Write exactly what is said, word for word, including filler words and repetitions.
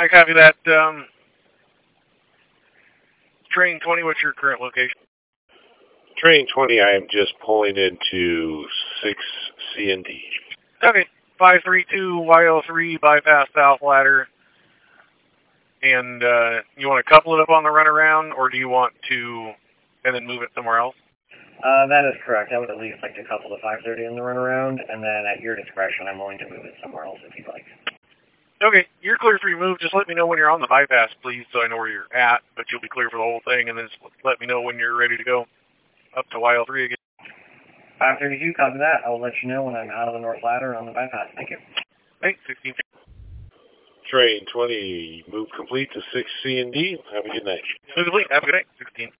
I copy that. Um, train twenty, what's your current location? Train twenty, I am just pulling into six C and D. Okay, five three two Y L three, bypass South Ladder. And uh, you want to couple it up on the runaround, or do you want to and then move it somewhere else? Uh, that is correct. I would at least like to couple the five thirty in the runaround, and then at your discretion, I'm willing to move it somewhere else if you'd like. Okay, you're clear for your move. Just let me know when you're on the bypass, please, so I know where you're at, but you'll be clear for the whole thing, and then just let me know when you're ready to go up to Y L three again. five thirty-two, copy that. I will let you know when I'm out of the North Ladder on the bypass. Thank you. Thanks, sixteen. Train twenty, move complete to six C and D. Have a good night. Move complete. Have a good night, sixteen.